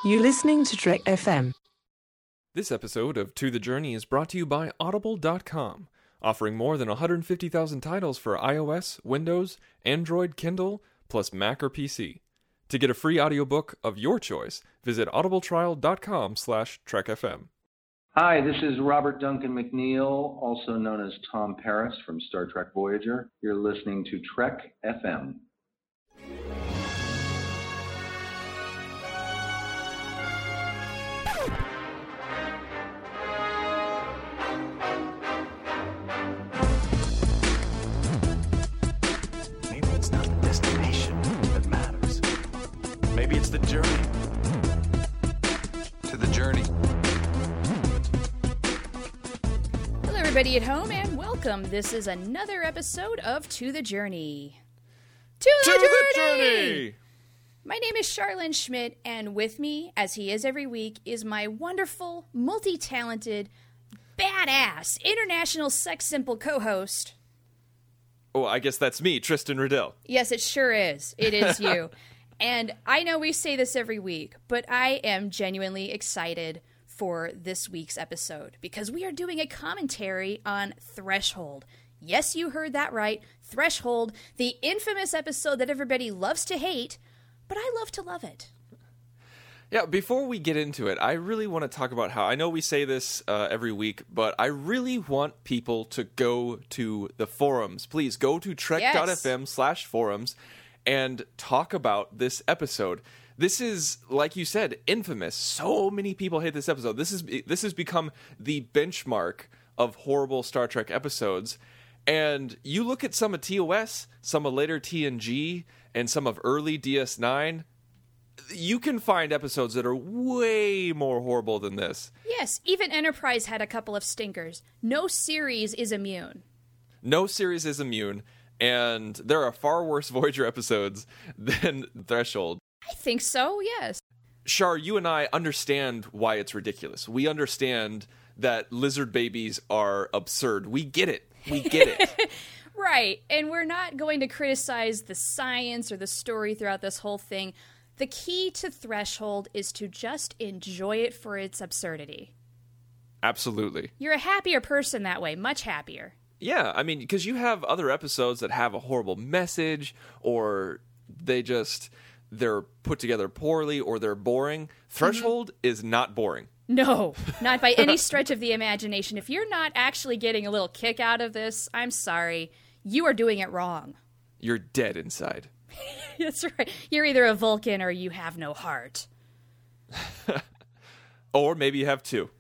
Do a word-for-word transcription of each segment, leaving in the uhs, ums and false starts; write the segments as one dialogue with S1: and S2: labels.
S1: You're listening to Trek F M.
S2: This episode of To the Journey is brought to you by Audible dot com, offering more than one hundred fifty thousand titles for iOS, Windows, Android, Kindle, plus Mac or P C. To get a free audiobook of your choice, visit audibletrial.com slash trekfm.
S3: Hi, this is Robert Duncan McNeil, also known as Tom Paris from Star Trek Voyager. You're listening to Trek F M.
S4: Maybe it's not the destination that matters. Maybe it's the journey. To the journey.
S5: Hello, everybody at home, and welcome. This is another episode of To the Journey. To,
S2: To
S5: the,
S2: the
S5: journey!
S2: Journey!
S5: My name is Charlene Schmidt, and with me, as he is every week, is my wonderful, multi-talented, badass, international sex symbol co-host.
S2: Oh, I guess that's me, Tristan Riddell.
S5: Yes, it sure is. It is you. And I know we say this every week, but I am genuinely excited for this week's episode because we are doing a commentary on Threshold. Yes, you heard that right. Threshold, the infamous episode that everybody loves to hate, but I love to love it.
S2: Yeah, before we get into it, I really want to talk about how, I know we say this uh, every week, but I really want people to go to the forums. Please go to trek.fm slash forums and talk about this episode. This is, like you said, infamous. So many people hate this episode. This is this has become the benchmark of horrible Star Trek episodes. And you look at some of T O S, some of later T N G, and some of early D S nine, you can find episodes that are way more horrible than this.
S5: Yes, even Enterprise had a couple of stinkers. No series is immune.
S2: No series is immune, and there are far worse Voyager episodes than Threshold.
S5: I think so, yes.
S2: Char, you and I understand why it's ridiculous. We understand that lizard babies are absurd. We get it. We get it.
S5: Right, and we're not going to criticize the science or the story throughout this whole thing. The key to Threshold is to just enjoy it for its absurdity.
S2: Absolutely.
S5: You're a happier person that way, much happier.
S2: Yeah, I mean, because you have other episodes that have a horrible message, or they just, they're put together poorly, or they're boring. Threshold mm-hmm. is not boring.
S5: No, not by any stretch of the imagination. If you're not actually getting a little kick out of this, I'm sorry. You are doing it wrong.
S2: You're dead inside.
S5: That's right. You're either a Vulcan or you have no heart.
S2: Or maybe you have two.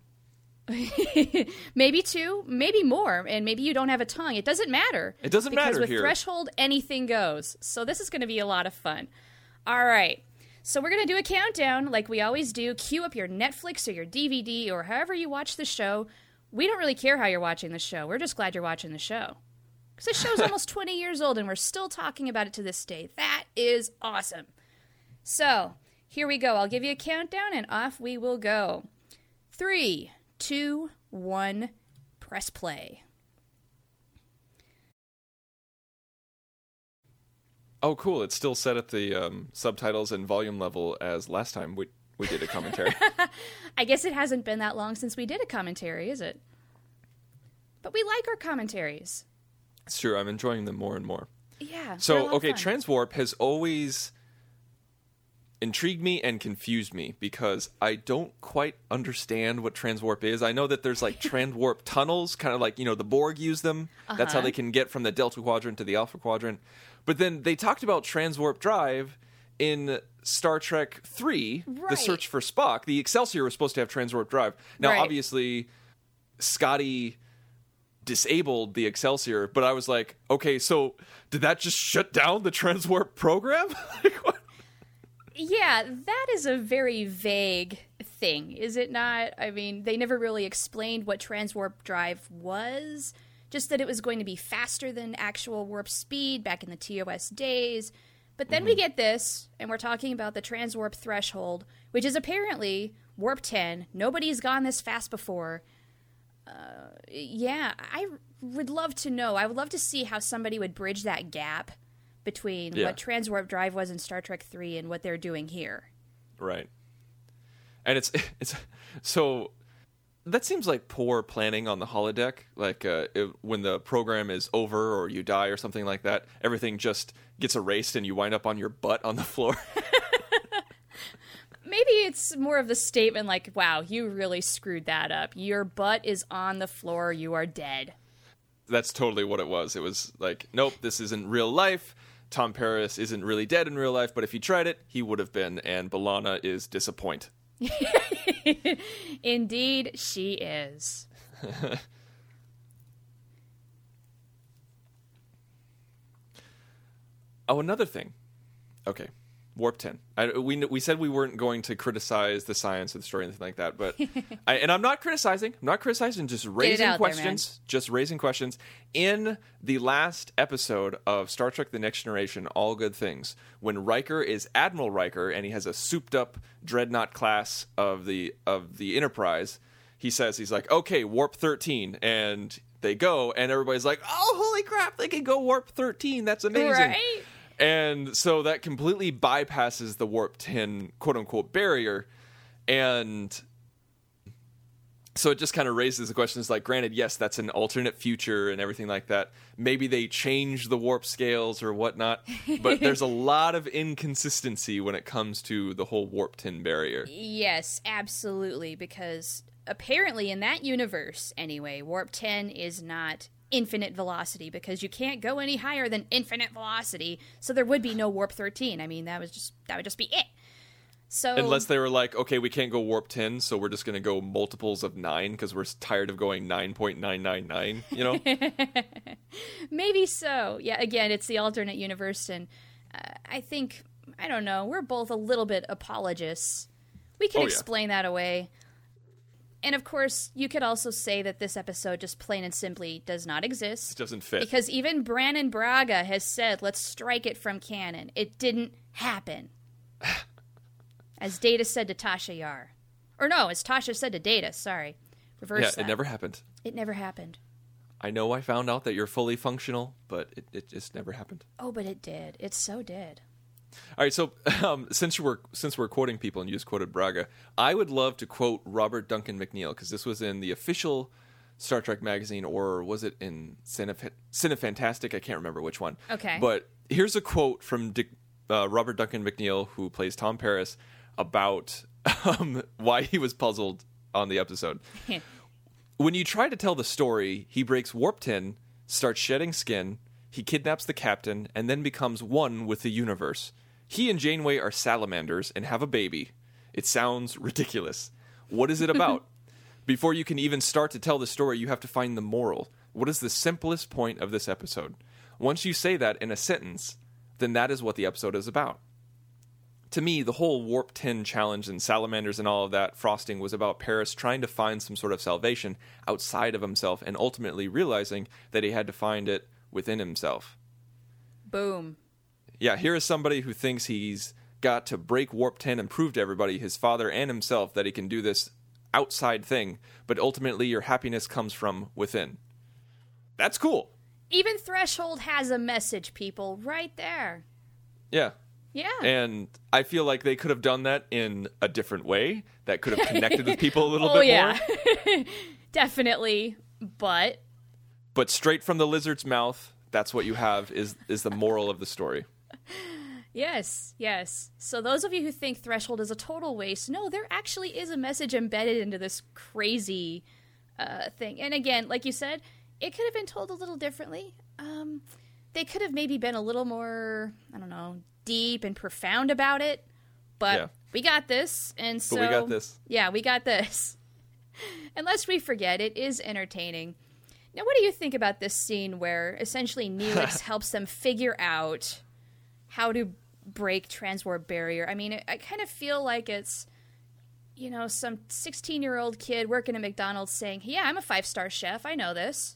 S5: Maybe two, maybe more, and maybe you don't have a tongue. It doesn't matter.
S2: It doesn't
S5: because
S2: matter
S5: with
S2: here.
S5: Threshold, anything goes. So this is going to be a lot of fun. All right. So we're going to do a countdown like we always do. Cue up your Netflix or your D V D or however you watch the show. We don't really care how you're watching the show. We're just glad you're watching the show. Because this show's almost twenty years old and we're still talking about it to this day. That is awesome. So, here we go. I'll give you a countdown and off we will go. Three, two, one, press play.
S2: Oh, cool. It's still set at the um, subtitles and volume level as last time we, we did a commentary.
S5: I guess it hasn't been that long since we did a commentary, is it? But we like our commentaries.
S2: It's true. I'm enjoying them more and more.
S5: Yeah. they're a
S2: So,
S5: lot of
S2: okay,
S5: fun.
S2: Transwarp has always intrigued me and confused me because I don't quite understand what Transwarp is. I know that there's like Transwarp tunnels, kind of like, you know, the Borg use them. Uh-huh. That's how they can get from the Delta Quadrant to the Alpha Quadrant. But then they talked about Transwarp Drive in Star Trek three,
S5: right.
S2: The Search for Spock. The Excelsior was supposed to have Transwarp Drive. Now,
S5: right. obviously,
S2: Scotty disabled the Excelsior, but I was like, okay, so did that just shut down the Transwarp program? Like, what?
S5: Yeah, that is a very vague thing, is it not? I mean, they never really explained what Transwarp Drive was, just that it was going to be faster than actual warp speed back in the T O S days. But then mm-hmm. we get this, and we're talking about the Transwarp Threshold, which is apparently Warp ten. Nobody's gone this fast before. Uh, yeah, I would love to know. I would love to see how somebody would bridge that gap between
S2: yeah.
S5: what Transwarp Drive was in Star Trek three and what they're doing here.
S2: Right. And it's it's so that seems like poor planning on the holodeck. Like uh, it, when the program is over or you die or something like that, everything just gets erased and you wind up on your butt on the floor.
S5: Maybe it's more of the statement like, wow, you really screwed that up. Your butt is on the floor. You are dead.
S2: That's totally what it was. It was like, nope, this isn't real life. Tom Paris isn't really dead in real life, but if he tried it, he would have been. And B'Elanna is disappointed.
S5: Indeed, she is.
S2: Oh, another thing. Okay. Warp ten. I, we we said we weren't going to criticize the science of the story or anything like that, but I, and I'm not criticizing. I'm not criticizing. Just raising questions. There, just raising questions. In the last episode of Star Trek: The Next Generation, All Good Things, when Riker is Admiral Riker and he has a souped-up dreadnought class of the of the Enterprise, he says he's like, okay, warp thirteen, and they go, and everybody's like, oh, holy crap, they can go warp thirteen. That's amazing.
S5: Right?
S2: And so that completely bypasses the warp ten quote-unquote barrier. And so it just kind of raises the questions like, granted, yes, that's an alternate future and everything like that. Maybe they change the warp scales or whatnot. But there's a lot of inconsistency when it comes to the whole warp ten barrier.
S5: Yes, absolutely. Because apparently in that universe, anyway, warp ten is not infinite velocity, because you can't go any higher than infinite velocity, so there would be no warp thirteen. I mean, that was just that would just be it. So
S2: unless they were like, okay, we can't go warp ten, so we're just going to go multiples of nine because we're tired of going nine point nine nine nine, you know?
S5: Maybe so. Yeah, again, it's the alternate universe, and uh, I think, I don't know, we're both a little bit apologists. We can
S2: oh,
S5: explain
S2: yeah.
S5: that away. And of course, you could also say that this episode just plain and simply does not exist.
S2: It doesn't fit.
S5: Because even Brannon Braga has said, let's strike it from canon. It didn't happen. As Data said to Tasha Yar. Or no, as Tasha said to Data, sorry. Reverse
S2: Yeah,
S5: that.
S2: it never happened.
S5: It never happened.
S2: I know I found out that you're fully functional, but it, it just never happened.
S5: Oh, but it did. It so did.
S2: All right, so um, since we're since we're quoting people and you just quoted Braga, I would love to quote Robert Duncan McNeill, because this was in the official Star Trek magazine, or was it in Cinef- Cinefantastic? I can't remember which one.
S5: Okay.
S2: But here's a quote from Dick, uh, Robert Duncan McNeill, who plays Tom Paris, about um, why he was puzzled on the episode. When you try to tell the story, he breaks warp ten, starts shedding skin, he kidnaps the captain, and then becomes one with the universe. He and Janeway are salamanders and have a baby. It sounds ridiculous. What is it about? Before you can even start to tell the story, you have to find the moral. What is the simplest point of this episode? Once you say that in a sentence, then that is what the episode is about. To me, the whole Warp ten challenge and salamanders and all of that frosting was about Paris trying to find some sort of salvation outside of himself and ultimately realizing that he had to find it within himself.
S5: Boom.
S2: Yeah, here is somebody who thinks he's got to break Warp ten and prove to everybody, his father and himself, that he can do this outside thing, but ultimately your happiness comes from within. That's cool.
S5: Even Threshold has a message, people, right there.
S2: Yeah.
S5: Yeah.
S2: And I feel like they could have done that in a different way that could have connected with people a little
S5: oh,
S2: bit
S5: yeah.
S2: more.
S5: Definitely, but...
S2: But straight from the lizard's mouth, that's what you have is is the moral of the story.
S5: Yes, yes. So those of you who think Threshold is a total waste, no, there actually is a message embedded into this crazy uh, thing. And again, like you said, it could have been told a little differently. Um, they could have maybe been a little more, I don't know, deep and profound about it. But
S2: yeah.
S5: we got this, and so...
S2: But we got this.
S5: Yeah, we got this. And lest we forget, it is entertaining. Now, what do you think about this scene where essentially Neelix helps them figure out how to break transwarp barrier? I mean, I kind of feel like it's, you know, some sixteen-year-old kid working at McDonald's saying, yeah, I'm a five-star chef. I know this.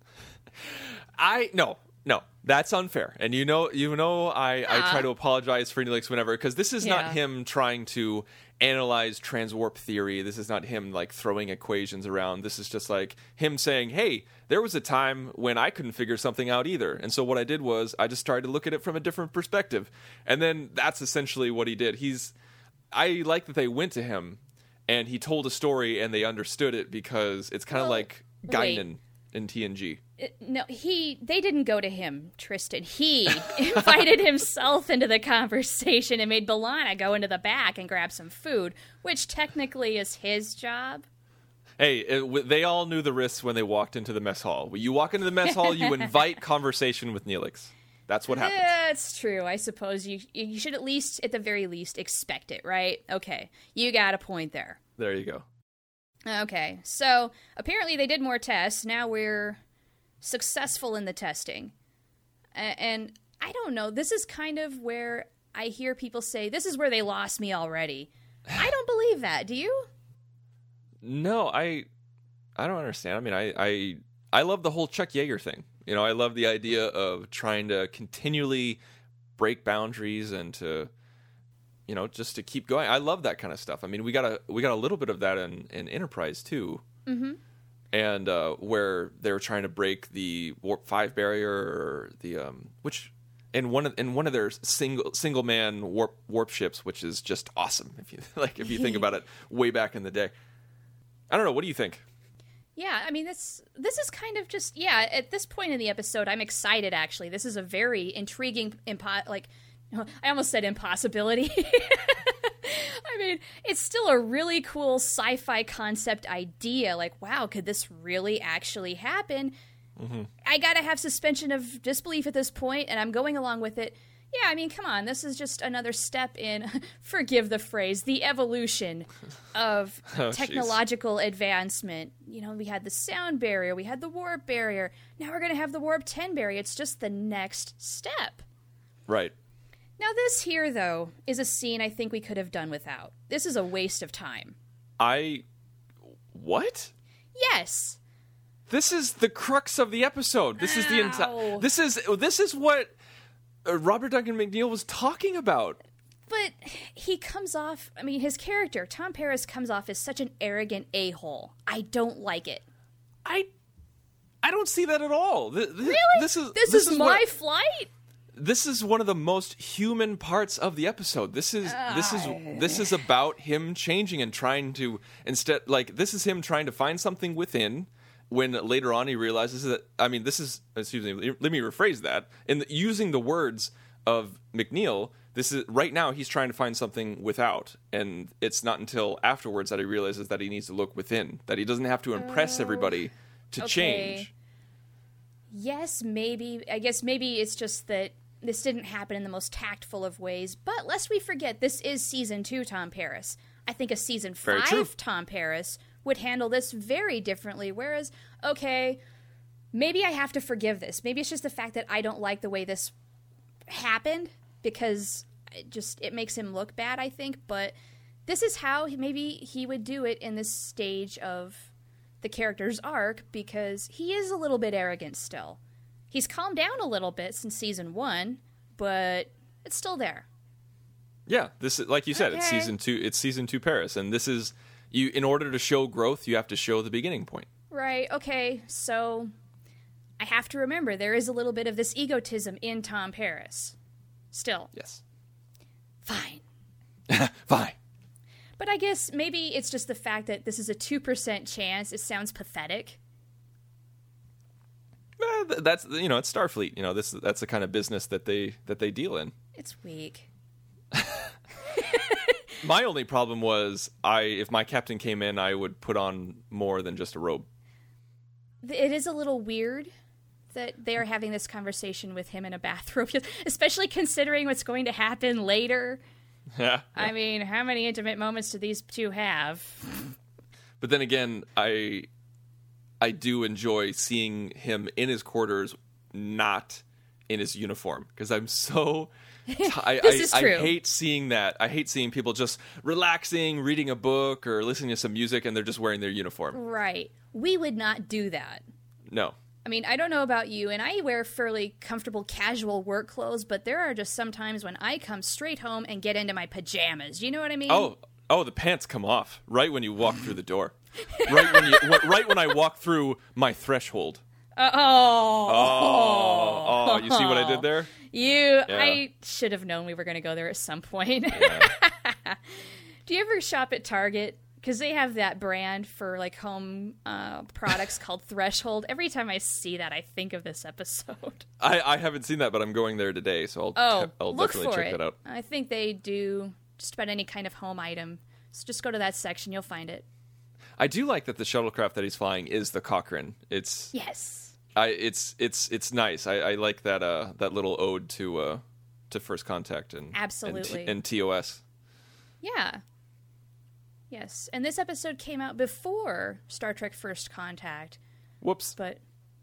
S2: I, no, no, that's unfair. And you know, you know, I,
S5: Yeah.
S2: I try to apologize for Neelix whenever, because this is
S5: Yeah.
S2: not him trying to analyze transwarp theory. This is not him like throwing equations around. This is just like him saying, hey, there was a time when I couldn't figure something out either. And so what I did was I just tried to look at it from a different perspective. And then that's essentially what he did. He's, I like that they went to him and he told a story and they understood it because it's kind of
S5: Well,
S2: like Guinan in T N G.
S5: It- no, he. They didn't go to him, Tristan. He invited himself into the conversation and made B'Elanna go into the back and grab some food, which technically is his job.
S2: Hey, it, w- they all knew the risks when they walked into the mess hall. When you walk into the mess hall, you invite conversation with Neelix. That's what happens.
S5: That's true. I suppose you you should at least, at the very least, expect it, right? Okay, you got a point there.
S2: There you go.
S5: Okay, so apparently they did more tests. Now we're successful in the testing. A- and I don't know, this is kind of where I hear people say, this is where they lost me already. I don't believe that. Do you?
S2: No, I I don't understand. I mean, I, I I love the whole Chuck Yeager thing. You know, I love the idea of trying to continually break boundaries and to, you know, just to keep going. I love that kind of stuff. I mean, we got a we got a little bit of that in, in Enterprise too,
S5: Mm-hmm.
S2: and uh, where they were trying to break the warp five barrier, or the um, which in one of in one of their single single man warp warp ships, which is just awesome if you like if you think about it way back in the day. I don't know. What do you think?
S5: Yeah, I mean, this this is kind of just, yeah, at this point in the episode, I'm excited, actually. This is a very intriguing, impo- like, I almost said impossibility. I mean, it's still a really cool sci-fi concept idea. Like, wow, could this really actually happen? Mm-hmm. I gotta have suspension of disbelief at this point, and I'm going along with it. Yeah, I mean, come on, this is just another step in, forgive the phrase, the evolution of
S2: Oh,
S5: technological advancement. You know, we had the sound barrier, we had the warp barrier, now we're going to have the warp ten barrier. It's just the next step.
S2: Right.
S5: Now, this here, though, is a scene I think we could have done without. This is a waste of time.
S2: I what?
S5: Yes.
S2: This is the crux of the episode. This is the entire.
S5: Ow.
S2: This is this is what uh, Robert Duncan McNeil was talking about.
S5: But he comes off, I mean, his character, Tom Paris, comes off as such an arrogant a-hole. I don't like it.
S2: I I don't see that at all. Th- th-
S5: Really?
S2: This is
S5: this, is, my
S2: what-
S5: flight?
S2: This is one of the most human parts of the episode. This is this is this is about him changing and trying to instead like this is him trying to find something within. When later on he realizes that I mean this is excuse me let me rephrase that in the, using the words of McNeil. This is right now he's trying to find something without, and it's not until afterwards that he realizes that he needs to look within, that he doesn't have to impress everybody to
S5: okay.
S2: change.
S5: Yes, maybe. I guess maybe it's just that this didn't happen in the most tactful of ways. But lest we forget, this is season two Tom Paris. I think a season
S2: Very true.
S5: five Tom Paris would handle this very differently. Whereas, okay, maybe I have to forgive this. Maybe it's just the fact that I don't like the way this happened because it just it makes him look bad, I think. But this is how he- maybe he would do it in this stage of the character's arc, because he is a little bit arrogant still. He's calmed down a little bit since season one, but it's still there.
S2: Yeah, this is like you said, it's
S5: Okay.
S2: season two. It's season two Paris, and this is you. In order to show growth, you have to show the beginning point.
S5: Right, okay, so I have to remember there is a little bit of this egotism in Tom Paris. Still.
S2: Yes.
S5: Fine.
S2: Fine.
S5: But I guess maybe it's just the fact that this is a two percent chance. It sounds pathetic.
S2: Eh, th- that's you know, it's Starfleet. You know, this that's the kind of business that they that they deal in.
S5: It's weak.
S2: My only problem was I if my captain came in, I would put on more than just a robe.
S5: It is a little weird that they're having this conversation with him in a bathrobe, especially considering what's going to happen later.
S2: Yeah.
S5: I mean, how many intimate moments do these two have?
S2: But then again, I I do enjoy seeing him in his quarters, not in his uniform, because I'm so. I,
S5: This
S2: I,
S5: is true.
S2: I hate seeing that. I hate seeing people just relaxing, reading a book, or listening to some music, and they're just wearing their uniform.
S5: Right. We would not do that.
S2: No.
S5: I mean, I don't know about you, and I wear fairly comfortable casual work clothes, but there are just some times when I come straight home and get into my pajamas. You know what I mean?
S2: Oh, oh, the pants come off right when you walk through the door. Right when you, wh- right when I walk through my threshold.
S5: Uh, oh.
S2: Oh, oh, you see what I did there?
S5: You, I should have known we were going to go there at some point.
S2: Yeah.
S5: Do you ever shop at Target? because they have that brand for like home uh, products called Threshold. Every time I see that, I think of this episode.
S2: I, I haven't seen that, but I'm going there today, so I'll,
S5: Oh,
S2: t- I'll
S5: look
S2: definitely
S5: for
S2: check
S5: it.
S2: that out.
S5: I think they do just about any kind of home item. So just go to that section, you'll find it.
S2: I do like that the shuttlecraft that he's flying is the Cochrane. It's
S5: Yes.
S2: I it's it's it's nice. I, I like that uh that little ode to uh to First Contact and
S5: Absolutely.
S2: and, T- and T O S.
S5: Yeah. Yes. And this episode came out before Star Trek First Contact,
S2: Whoops.
S5: but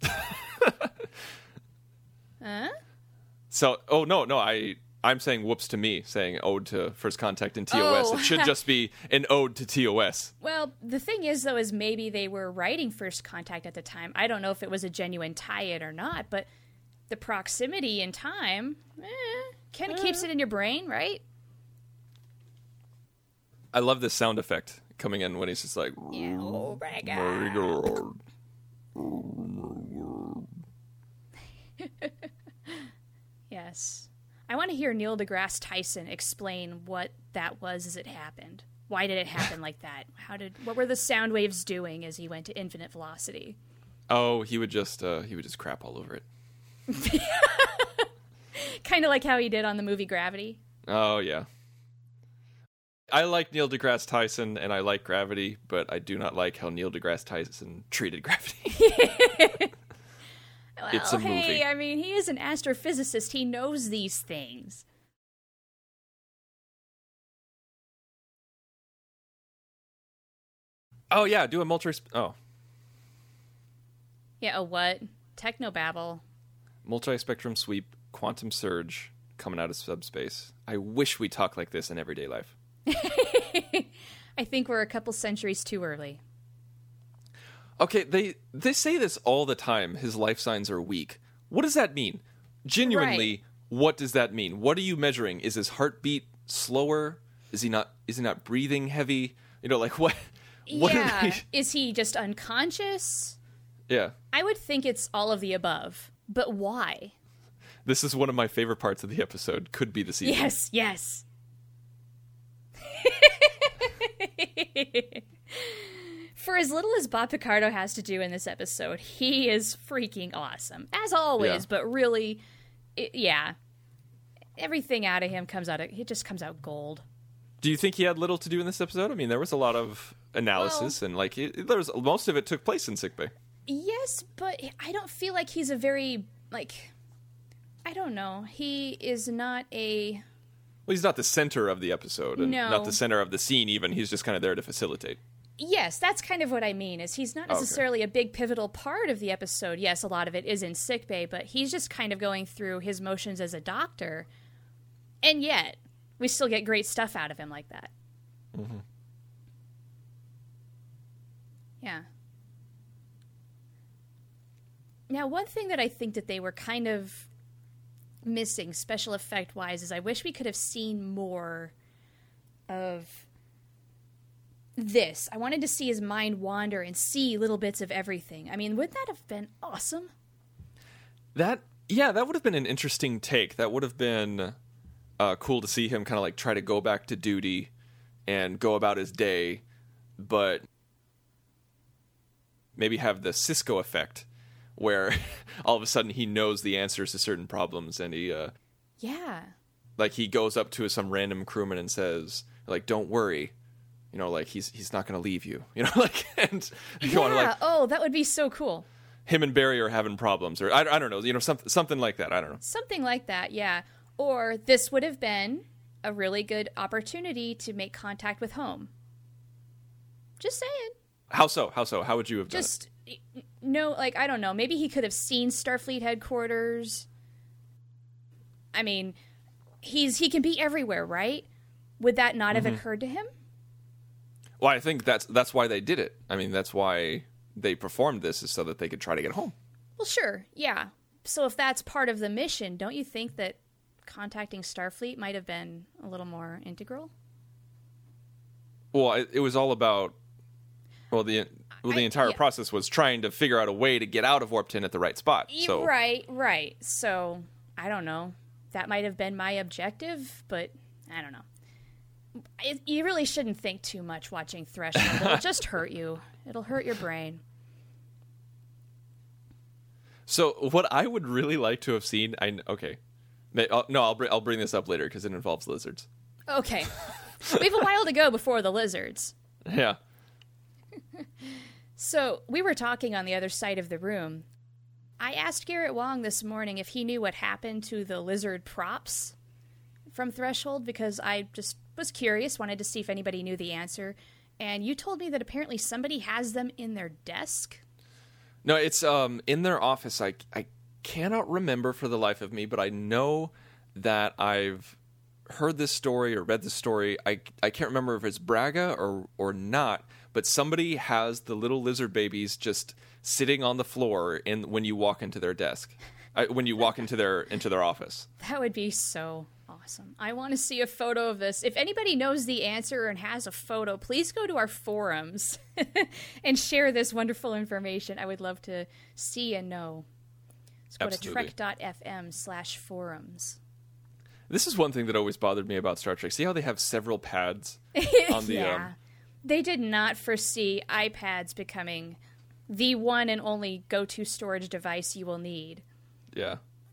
S5: Huh?
S2: So oh no no I I'm saying whoops to me, saying ode to First Contact and T O S.
S5: Oh.
S2: It should just be an ode to T O S.
S5: Well, the thing is, though, is maybe they were writing First Contact at the time. I don't know if it was a genuine tie-in or not, but the proximity in time eh, kind of keeps it in your brain, right?
S2: I love this sound effect coming in when he's just like,
S5: Yeah. Oh my god. Yes. I want to hear Neil deGrasse Tyson explain what that was as it happened. Why did it happen like that? How did what were the sound waves doing as he went to infinite velocity?
S2: oh, he would just uh, he would just crap all over it.
S5: Kind of like how he did on the movie Gravity.
S2: Oh yeah. I like Neil deGrasse Tyson and I like Gravity, but I do not like how Neil deGrasse Tyson treated Gravity.
S5: Well,
S2: It's a
S5: hey,
S2: movie.
S5: I mean, he is an astrophysicist. He knows these things.
S2: Oh yeah, do a multi. Oh,
S5: Yeah, a what? Technobabble.
S2: multi-spectrum sweep, quantum surge coming out of subspace. I wish we talked like this in everyday life.
S5: I think we're a couple centuries too early.
S2: Okay, they they say this all the time. His life signs are weak. What does that mean? Genuinely,
S5: Right.
S2: what does that mean? What are you measuring? Is his heartbeat slower? Is he not? Is he not breathing heavy? You know, like what? What
S5: yeah.
S2: are they?
S5: Is he just unconscious?
S2: Yeah,
S5: I would think it's all of the above. But why?
S2: this is one of my favorite parts of the episode. Could be the season.
S5: Yes, yes. For as little as Bob Picardo has to do in this episode, he is freaking awesome. As always,
S2: Yeah.
S5: but really, it, yeah. Everything out of him comes out of, it just comes out gold.
S2: Do you think he had little to do in this episode? I mean, there was a lot of analysis, and like it, there was most of it took place in sickbay.
S5: Yes, but I don't feel like he's a very, like, I don't know. He is not a,
S2: Well, he's not the center of the episode, and
S5: No.
S2: not the center of the scene. Even he's just kind of there to facilitate.
S5: yes, that's kind of what I mean, is he's not
S2: Okay.
S5: necessarily a big pivotal part of the episode. Yes, a lot of it is in sickbay, but he's just kind of going through his motions as a doctor. And yet, we still get great stuff out of him like that.
S2: Mm-hmm.
S5: Yeah. Now, one thing that I think that they were kind of missing, special effect wise, is I wish we could have seen more of this. I wanted to see his mind wander and see little bits of everything. I mean, wouldn't that have been awesome?
S2: That yeah, that would have been an interesting take. That would have been uh, cool to see him kind of like try to go back to duty and go about his day, but maybe have the Cisco effect, where all of a sudden he knows the answers to certain problems, and he uh,
S5: Yeah.
S2: like he goes up to some random crewman and says, like, "Don't worry." You know, like he's he's not going to leave you. You know, like and you
S5: Yeah.
S2: want to like
S5: Oh, that would be so cool.
S2: him and Barry are having problems, or I, I don't know, you know, something something like that. I don't know.
S5: Something like that, yeah. Or this would have been a really good opportunity to make contact with home. Just saying.
S2: How so? How so? How would you have done it?
S5: Just no, like I don't know. Maybe he could have seen Starfleet headquarters. I mean, he's he can be everywhere, right? Would that not have occurred to him?
S2: Well, I think that's that's why they did it. I mean, that's why they performed this, is so that they could try to get home.
S5: Well, sure, yeah. So if that's part of the mission, don't you think that contacting Starfleet might have been a little more integral?
S2: Well, it, it was all about well the well the
S5: I-
S2: entire
S5: yeah.
S2: process was trying to figure out a way to get out of Warp ten at the right spot.
S5: Y-
S2: So
S5: Right, right. So, I don't know. That might have been my objective, but I don't know. it, you really shouldn't think too much watching Threshold. It'll just hurt you. It'll hurt your brain.
S2: So what I would really like to have seen, I okay, no, I'll bring I'll bring this up later because it involves lizards.
S5: Okay, we have a while to go before the lizards.
S2: Yeah.
S5: So we were talking on the other side of the room. I asked Garrett Wong this morning if he knew what happened to the lizard props from Threshold because I just was curious, wanted to see if anybody knew the answer. And you told me that apparently somebody has them in their desk.
S2: No, it's um in their office. I I cannot remember for the life of me, but I know that I've heard this story or read this story. I I can't remember if it's Braga or or not, but somebody has the little lizard babies just sitting on the floor in when you walk into their desk, uh, when you walk into their into their office.
S5: That would be so awesome. I want to see a photo of this. If anybody knows the answer and has a photo, please go to our forums and share this wonderful information. I would love to see and know. Let's go
S2: Absolutely.
S5: to trek.fm slash forums.
S2: This is one thing that always bothered me about Star Trek. See how they have several pads on the
S5: yeah.
S2: um,
S5: They did not foresee iPads becoming the one and only go-to storage device you will need.
S2: yeah.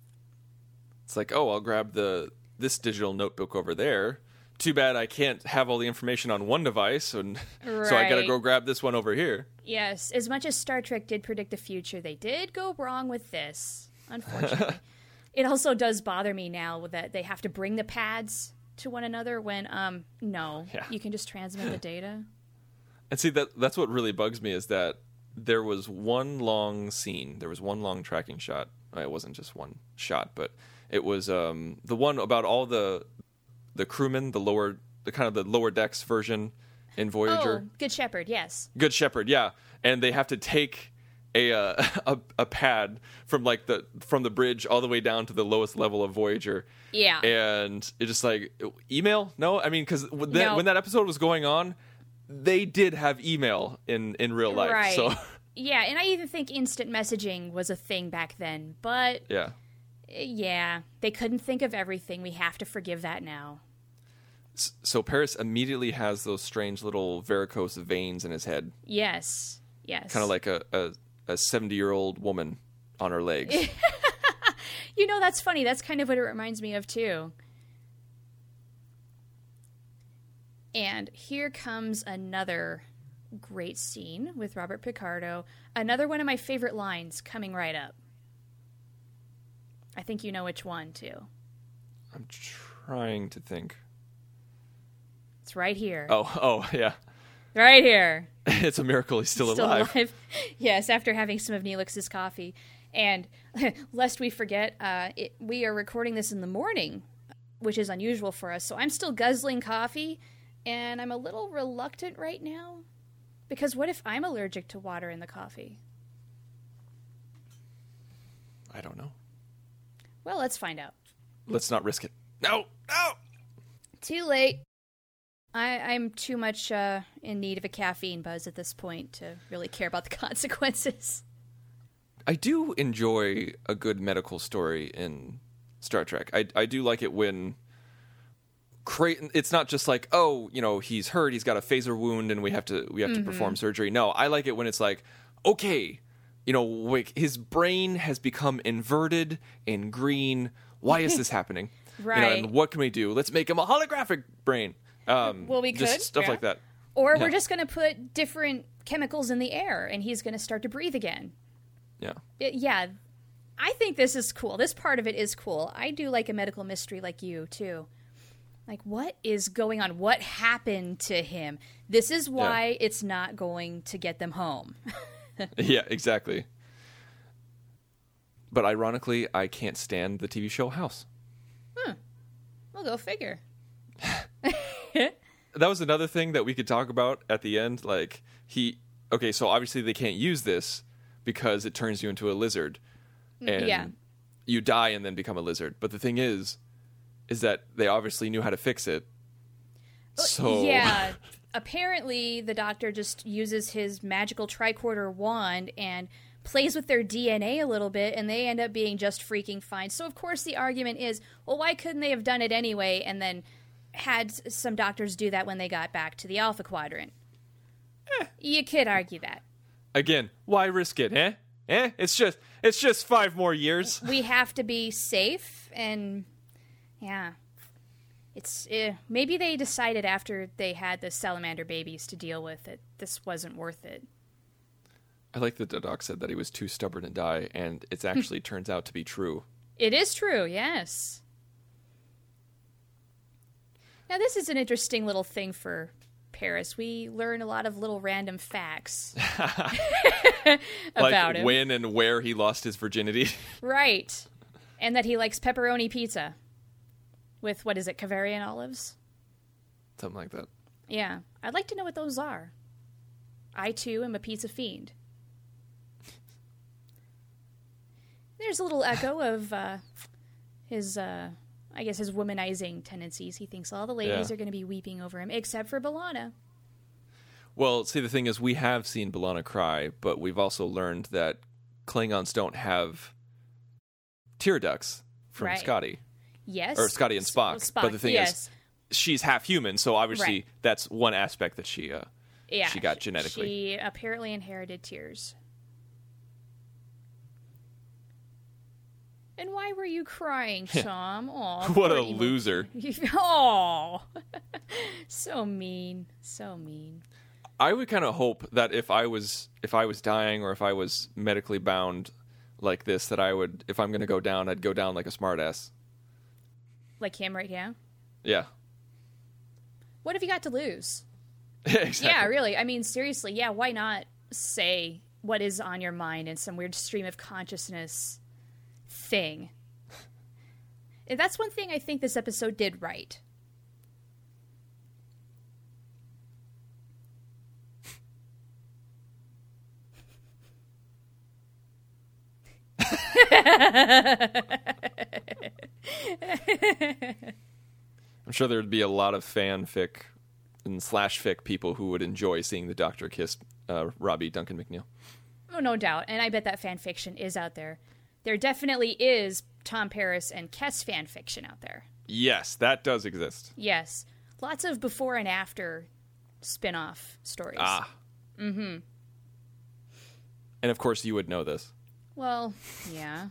S2: It's like, oh, I'll grab the this digital notebook over there. Too bad I can't have all the information on one device, and
S5: Right.
S2: so I gotta go grab this one over here.
S5: Yes, as much as Star Trek did predict the future, they did go wrong with this, unfortunately. It also does bother me now that they have to bring the pads to one another when, um, no,
S2: Yeah.
S5: you can just transmit the data.
S2: And see, that that's what really bugs me is that there was one long scene, there was one long tracking shot. It wasn't just one shot, but it was um, the one about all the the crewmen, the lower, the kind of the lower decks version in Voyager.
S5: Oh, Good Shepherd, yes.
S2: Good Shepherd, yeah, and they have to take a, uh, a a pad from like the from the bridge all the way down to the lowest level of Voyager.
S5: Yeah.
S2: And it's just like email. No, I mean because when, that-
S5: No.
S2: when that episode was going on, they did have email in in real life.
S5: Right.
S2: So
S5: Yeah, and I even think instant messaging was a thing back then, but
S2: yeah.
S5: yeah, they couldn't think of everything. We have to forgive that now.
S2: S- So Paris immediately has those strange little varicose veins in his head,
S5: Yes, yes.
S2: kind of like a a a seventy-year-old woman on her legs.
S5: You know, that's funny. That's kind of what it reminds me of, too. And here comes another great scene with Robert Picardo. Another one of my favorite lines coming right up. I think you know which one, too.
S2: I'm trying to think.
S5: It's right here.
S2: Oh, oh, yeah.
S5: Right here.
S2: It's a miracle he's still,
S5: Still
S2: alive.
S5: alive. Yes, after having some of Neelix's coffee. And lest we forget, uh, it, we are recording this in the morning, which is unusual for us. So I'm still guzzling coffee, and I'm a little reluctant right now. Because what if I'm allergic to water in the coffee?
S2: I don't know.
S5: Well, let's find out.
S2: Let's not risk it. No, no.
S5: Too late. I, I'm too much uh, in need of a caffeine buzz at this point to really care about the consequences.
S2: I do enjoy a good medical story in Star Trek. I I do like it when cra- it's not just like, oh, you know, he's hurt, he's got a phaser wound, and we have to we have
S5: Mm-hmm.
S2: to perform surgery. No, I like it when it's like, okay, you know, like his brain has become inverted and green. Why is this happening?
S5: Right.
S2: You know, and what can we do? Let's make him a holographic brain. Um,
S5: Well, we
S2: just
S5: could,
S2: stuff
S5: yeah.
S2: like that.
S5: Or
S2: Yeah.
S5: we're just going to put different chemicals in the air, and he's going to start to breathe again.
S2: Yeah.
S5: It- yeah, I think this is cool. This part of it is cool. I do like a medical mystery like you, too. Like, what is going on? What happened to him? This is why it's not going to get them home.
S2: Yeah, exactly. But ironically, I can't stand the T V show House.
S5: We'll go figure.
S2: That was another thing that we could talk about at the end. Like, he... Okay, so obviously they can't use this because it turns you into a lizard. And
S5: yeah.
S2: you die and then become a lizard. But the thing is, is that they obviously knew how to fix it. So...
S5: Yeah. Apparently, the doctor just uses his magical tricorder wand and plays with their D N A a little bit, and they end up being just freaking fine. So, of course, the argument is, well, why couldn't they have done it anyway and then had some doctors do that when they got back to the Alpha Quadrant. Eh. You could argue that.
S2: Again, why risk it, eh? Eh? It's just it's just five more years.
S5: We have to be safe, and yeah. It's eh, maybe they decided after they had the salamander babies to deal with it, this wasn't worth it.
S2: I like that the doc said that he was too stubborn to die, and it actually turns out to be true.
S5: It is true, yes. Now, this is an interesting little thing for Paris. We learn a lot of little random facts about
S2: like
S5: him.
S2: When and where he lost his virginity.
S5: Right. And that he likes pepperoni pizza with, what is it, Bavarian olives?
S2: Something like that.
S5: Yeah. I'd like to know what those are. I, too, am a pizza fiend. There's a little echo of uh, his, uh, I guess, his womanizing tendencies. He thinks all the ladies
S2: Yeah.
S5: are going to be weeping over him, except for B'Elanna.
S2: Well, see, the thing is, we have seen B'Elanna cry, but we've also learned that Klingons don't have tear ducts from
S5: Right.
S2: Scotty.
S5: Yes.
S2: Or Scotty and Spock.
S5: S- Spock,
S2: But the thing
S5: yes.
S2: is, she's half human, so obviously
S5: Right.
S2: that's one aspect that she uh,
S5: yeah,
S2: she got genetically.
S5: She apparently inherited tears. And why were you crying, Tom? Aw,
S2: What
S5: poor
S2: a
S5: emo-
S2: loser.
S5: Oh, so mean, so mean.
S2: I would kind of hope that if I was if I was dying or if I was medically bound like this, that I would, if I'm going to go down, I'd go down like a smartass.
S5: Like him right now?
S2: Yeah.
S5: What have you got to lose?
S2: Exactly.
S5: Yeah, really. I mean, seriously, yeah, why not say what is on your mind in some weird stream of consciousness thing? That's one thing I think this episode did right.
S2: I'm sure there'd be a lot of fanfic and slash fic people who would enjoy seeing the Doctor kiss uh, Robbie Duncan McNeil.
S5: Oh, no doubt. And I bet that fan fiction is out there. There definitely is Tom Paris and Kes fan fiction out there.
S2: Yes, that does exist.
S5: Yes. Lots of before and after spin-off stories.
S2: Ah.
S5: Mm-hmm.
S2: And of course you would know this.
S5: Well, yeah.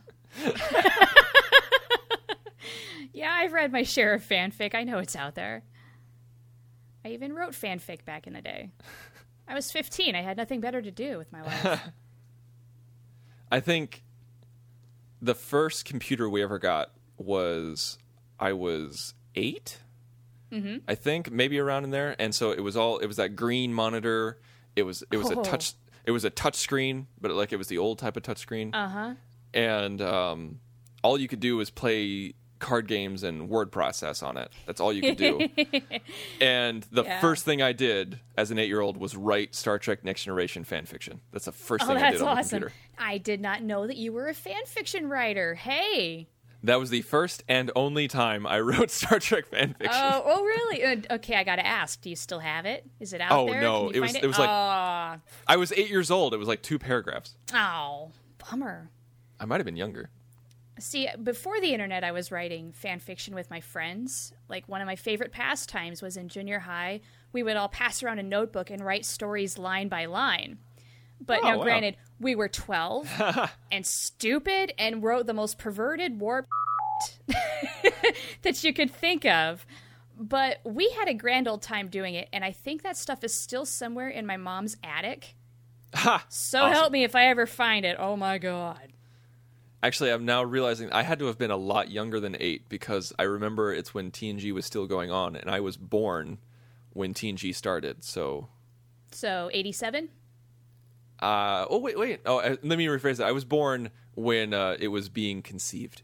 S5: Yeah, I've read my share of fanfic. I know it's out there. I even wrote fanfic back in the day. I was fifteen. I had nothing better to do with my life.
S2: I think the first computer we ever got was, I was eight, mm-hmm. I think, maybe around in there. And so it was all, it was that green monitor. It was, it was
S5: Oh.
S2: a touch, it was a touch screen, but like it was the old type of touch screen.
S5: Uh-huh.
S2: And um, all you could do was play card games and word process on it. That's all you could do. And the
S5: Yeah.
S2: first thing I did as an eight-year-old was write Star Trek Next Generation fan fiction. That's the first
S5: Oh,
S2: thing I
S5: that's
S2: did on
S5: awesome.
S2: the computer.
S5: I did not know that you were a fan fiction writer. Hey.
S2: That was the first and only time I wrote Star Trek fan fiction.
S5: Oh, oh really? Uh, okay, I got to ask. Do you still have it? Is it out
S2: Oh,
S5: there?
S2: no.
S5: Can you
S2: It was-
S5: find
S2: it was like-
S5: Oh,
S2: I was eight years old. It was like two paragraphs.
S5: oh, bummer.
S2: I might have been younger.
S5: See, before the internet, I was writing fan fiction with my friends. Like, one of my favorite pastimes was in junior high. We would all pass around a notebook and write stories line by line. But
S2: Oh,
S5: now,
S2: wow.
S5: granted, we were twelve and stupid and wrote the most perverted warped that you could think of. But we had a grand old time doing it, and I think that stuff is still somewhere in my mom's attic.
S2: Ha!
S5: So
S2: Awesome.
S5: help me if I ever find it. Oh, my God.
S2: Actually, I'm now realizing I had to have been a lot younger than eight because I remember it's when T N G was still going on, and I was born when T N G started. So,
S5: So, eighty-seven?
S2: uh, oh wait, wait. Oh, uh, let me rephrase that. I was born when uh, it was being conceived.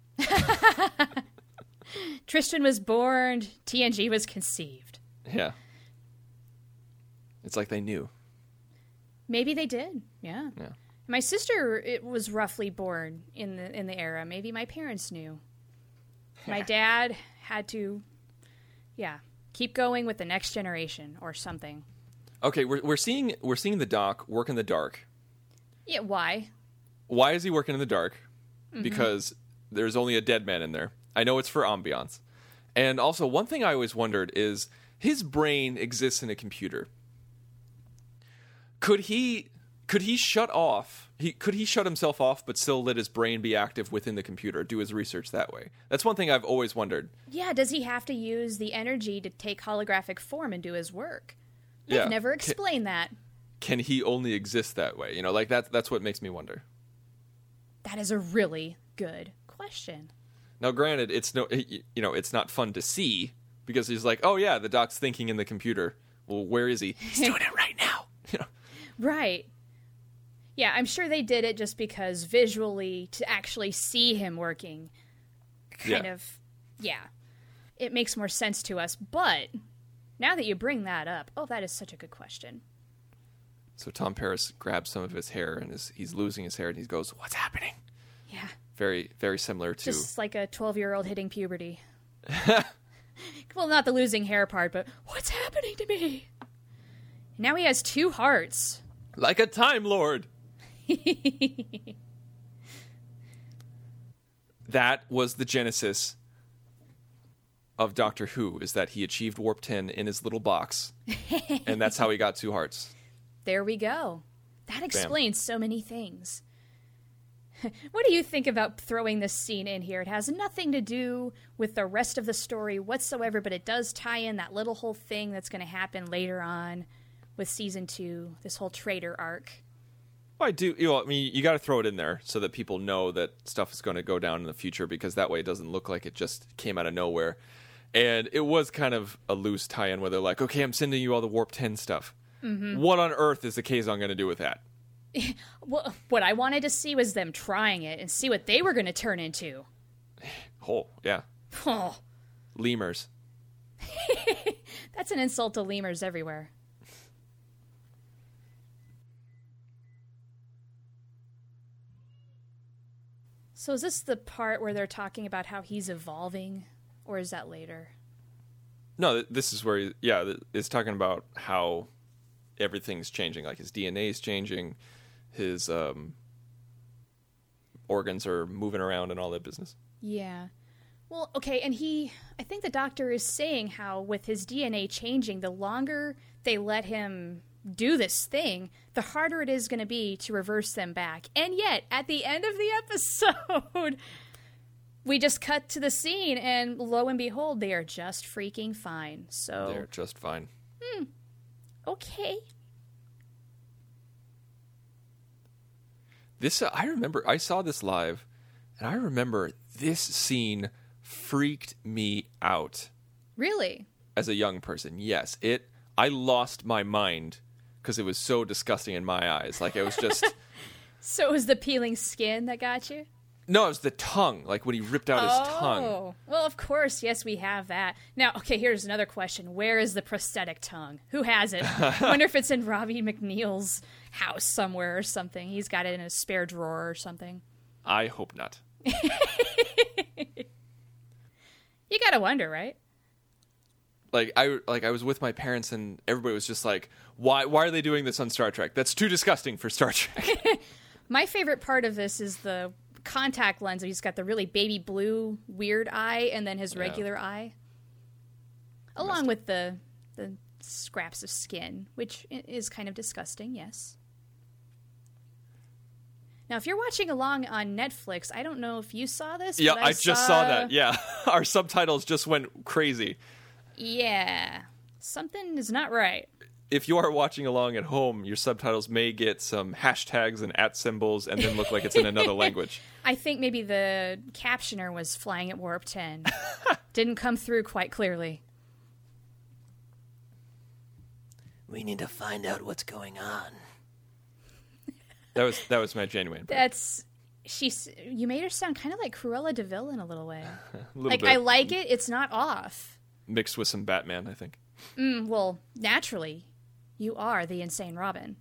S5: Tristan was born, T N G was conceived.
S2: Yeah, it's like they knew.
S5: Maybe they did. Yeah.
S2: Yeah.
S5: My sister it was roughly born in the in the era. Maybe my parents knew. My dad had to yeah, keep going with the next generation or something.
S2: Okay, we're we're seeing we're seeing the Doc work in the dark.
S5: Yeah, why?
S2: Why is he working in the dark?
S5: Mm-hmm.
S2: Because there's only a dead man in there. I know it's for ambiance. And also, one thing I always wondered is his brain exists in a computer. Could he could he shut off? He could he shut himself off, but still let his brain be active within the computer, do his research that way? That's one thing I've always wondered.
S5: Yeah, does he have to use the energy to take holographic form and do his work? They've
S2: Yeah.
S5: never explained that.
S2: Can he only exist that way? You know, like that. That's what makes me wonder.
S5: That is a really good question.
S2: Now, granted, it's no, you know, it's not fun to see because he's like, oh yeah, the doc's thinking in the computer. Well, where is he? He's doing it right now. You know.
S5: Right. Yeah, I'm sure they did it just because visually to actually see him working kind
S2: Yeah.
S5: of, yeah, it makes more sense to us. But now that you bring that up, oh, that is such a good question.
S2: So Tom Paris grabs some of his hair and is, he's losing his hair and he goes, what's happening?
S5: Yeah.
S2: Very, very similar to...
S5: Just like a twelve-year-old hitting puberty. Well, not the losing hair part, but what's happening to me? Now he has two hearts.
S2: Like a Time Lord! That was the genesis of Doctor Who, is that he achieved Warp ten in his little box. And that's how he got two hearts.
S5: There we go. That explains so many things. What do you think about throwing this scene in here? It has nothing to do with the rest of the story whatsoever, but it does tie in that little whole thing that's going to happen later on with season two, this whole traitor arc.
S2: Well, I do. You know, I mean, you got to throw it in there so that people know that stuff is going to go down in the future, because that way it doesn't look like it just came out of nowhere. And it was kind of a loose tie-in where they're like, okay, I'm sending you all the Warp ten stuff. Mm-hmm. What on earth is the Kazon going to do with that?
S5: Well, what I wanted to see was them trying it and see what they were going to turn into.
S2: Oh, yeah.
S5: Oh,
S2: Lemurs.
S5: that's an insult to lemurs everywhere. So is this the part where they're talking about how he's evolving, or is that later?
S2: No, th- this is where, he, yeah, th- it's talking about how everything's changing. Like his D N A is changing, his um, organs are moving around and all that business.
S5: Yeah. Well, okay, and he, I think the doctor is saying how with his D N A changing, the longer they let him do this thing, the harder it is going to be to reverse them back. And yet, at the end of the episode, we just cut to the scene, and lo and behold, they are just freaking fine. So
S2: They're just fine.
S5: Hmm. Okay.
S2: This, uh, I remember, I saw this live, and I remember this scene freaked me out.
S5: Really?
S2: As a young person, yes. It, I lost my mind because it was so disgusting in my eyes. Like, it was just...
S5: So it was the peeling skin that got you?
S2: No, it was the tongue, like when he ripped out his
S5: Oh,
S2: tongue.
S5: well, of course, yes, we have that. Now, okay, here's another question. Where is the prosthetic tongue? Who has it? I wonder if it's in Robbie McNeil's house somewhere or something. He's got it in a spare drawer or something.
S2: I hope not.
S5: You gotta wonder, right?
S2: Like I like I was with my parents and everybody was just like, why why are they doing this on Star Trek? That's too disgusting for Star Trek.
S5: My favorite part of this is the contact lens. He's got the really baby blue weird eye and then his regular yeah. eye. Along with the the scraps of skin, which is kind of disgusting, yes. Now, if you're watching along on Netflix, I don't know if you saw this.
S2: Yeah,
S5: but I,
S2: I just
S5: saw...
S2: saw that. Yeah, our subtitles just went crazy.
S5: Yeah, something is not right.
S2: If you are watching along at home, your subtitles may get some hashtags and at symbols and then look like it's in another language.
S5: I think maybe the captioner was flying at Warp ten. Didn't come through quite clearly.
S4: We need to find out what's going on.
S2: That was that was my genuine.
S5: That's she's. You made her sound kind of like Cruella de Vil in a little way.
S2: a little
S5: like
S2: bit.
S5: I like it. It's not off.
S2: Mixed with some Batman, I think.
S5: Mm, well, naturally, you are the insane Robin.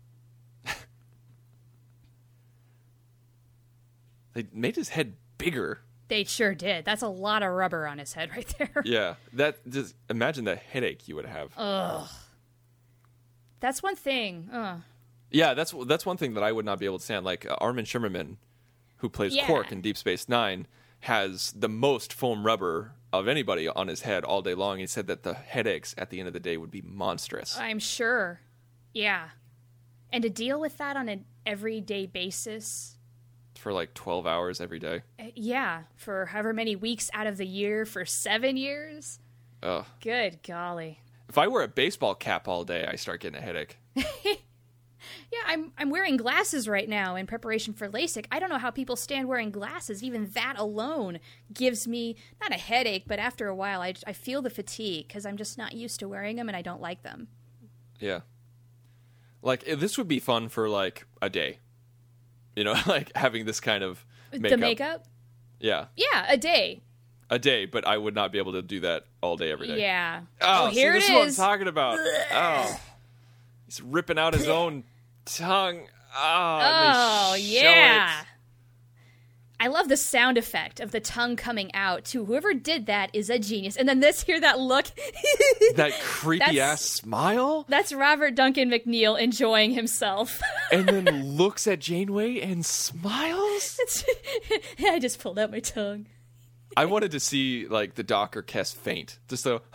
S2: They made his head bigger.
S5: They sure did. That's a lot of rubber on his head right there.
S2: Yeah, that just imagine the headache you would have.
S5: Ugh. That's one thing. Ugh.
S2: Yeah, that's that's one thing that I would not be able to stand. Like uh, Armin Shimmerman, who plays
S5: Yeah.
S2: Quark in Deep Space Nine, has the most foam rubber of anybody on his head all day long. He said that the headaches at the end of the day would be monstrous.
S5: I'm sure. Yeah. And to deal with that on an everyday basis.
S2: For like twelve hours every day.
S5: Uh, yeah. For however many weeks out of the year, for seven years.
S2: Ugh.
S5: Good golly.
S2: If I wear a baseball cap all day, I start getting a headache.
S5: Yeah, I'm I'm wearing glasses right now in preparation for LASIK. I don't know how people stand wearing glasses. Even that alone gives me, not a headache, but after a while, I, I feel the fatigue because I'm just not used to wearing them and I don't like them.
S2: Yeah. Like, this would be fun for, like, a day. You know, like, having this kind of makeup.
S5: The makeup?
S2: Yeah.
S5: Yeah, a day.
S2: A day, but I would not be able to do that all day, every day.
S5: Yeah.
S2: Oh,
S5: oh here
S2: see,
S5: it
S2: this
S5: is.
S2: is what I'm talking about. Oh. He's ripping out his own tongue. Oh,
S5: oh yeah. It. I love the sound effect of the tongue coming out, too. Whoever did that is a genius. And then this here, that look.
S2: That creepy-ass smile?
S5: That's Robert Duncan McNeil enjoying himself.
S2: And then looks at Janeway and smiles?
S5: I just pulled out my tongue.
S2: I wanted to see, like, the Doc or Kes faint. Just so...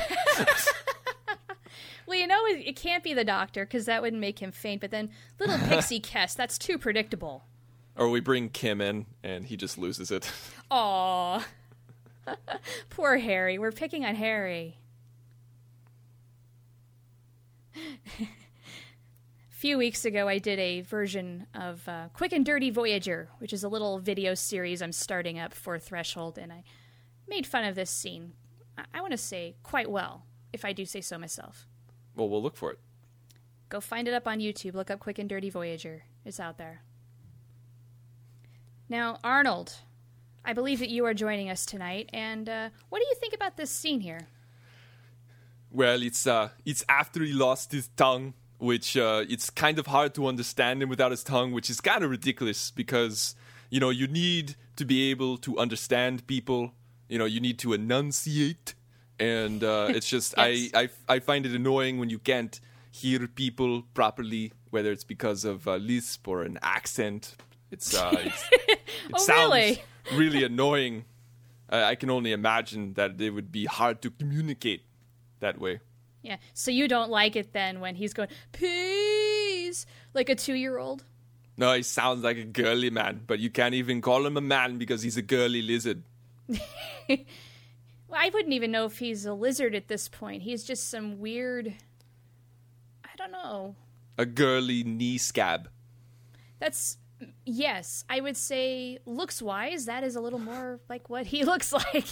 S5: Well, you know, it, it can't be the Doctor, because that wouldn't make him faint. But then little Pixie Kes, that's too predictable.
S2: Or we bring Kim in, and he just loses it.
S5: Aww. Poor Harry. We're picking on Harry. A few weeks ago, I did a version of uh, Quick and Dirty Voyager, which is a little video series I'm starting up for Threshold, and I made fun of this scene, I, I want to say, quite well, if I do say so myself.
S2: Well, we'll look for it.
S5: Go find it up on YouTube. Look up Quick and Dirty Voyager. It's out there. Now, Arnold, I believe that you are joining us tonight, and uh, what do you think about this scene here?
S2: Well, it's uh, it's after he lost his tongue, which uh, it's kind of hard to understand him without his tongue, which is kind of ridiculous because, you know, you need to be able to understand people. You know, you need to enunciate. And uh, it's just, yes. I, I, I find it annoying when you can't hear people properly, whether it's because of uh, lisp or an accent. It's, uh, it's it
S5: oh,
S2: sounds
S5: really,
S2: really annoying. Uh, I can only imagine that it would be hard to communicate that way.
S5: Yeah, so you don't like it then when he's going, peace, like a two-year-old?
S2: No, he sounds like a girly man, but you can't even call him a man because he's a girly lizard.
S5: Well, I wouldn't even know if he's a lizard at this point. He's just some weird, I don't know.
S2: A girly knee scab.
S5: That's, yes, I would say looks-wise, that is a little more like what he looks like.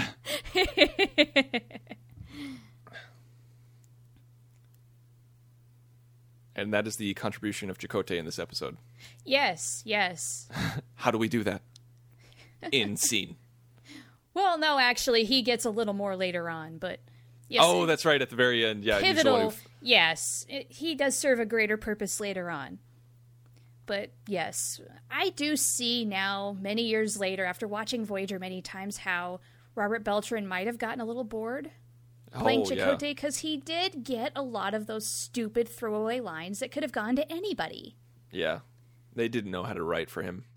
S2: And that is the contribution of Chakotay in this episode.
S5: Yes, yes.
S2: How do we do that? In scene.
S5: Well, no, actually, he gets a little more later on, but yes.
S2: Oh, that's right, at the very end. Yeah,
S5: pivotal. Yes, it, he does serve a greater purpose later on. But yes, I do see now, many years later, after watching Voyager many times, how Robert Beltran might have gotten a little bored playing
S2: oh,
S5: Chakotay,
S2: yeah.
S5: because he did get a lot of those stupid throwaway lines that could have gone to anybody.
S2: Yeah, they didn't know how to write for him.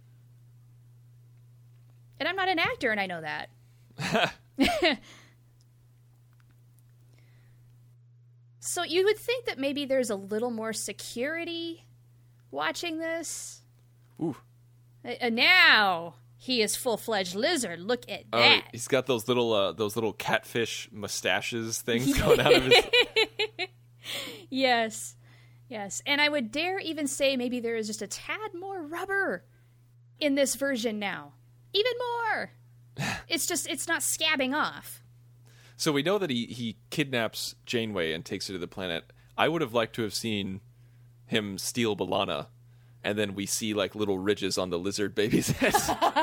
S5: And I'm not an actor, and I know that. So you would think that maybe there's a little more security watching this.
S2: Ooh.
S5: Uh, now he is full-fledged lizard. Look at
S2: uh,
S5: that.
S2: He's got those little uh, those little catfish mustaches things going out of his...
S5: Yes. Yes. And I would dare even say maybe there is just a tad more rubber in this version now. Even more. It's just, it's not scabbing off.
S2: So we know that he, he kidnaps Janeway and takes her to the planet. I would have liked to have seen him steal B'Elanna, and then we see like little ridges on the lizard baby's head.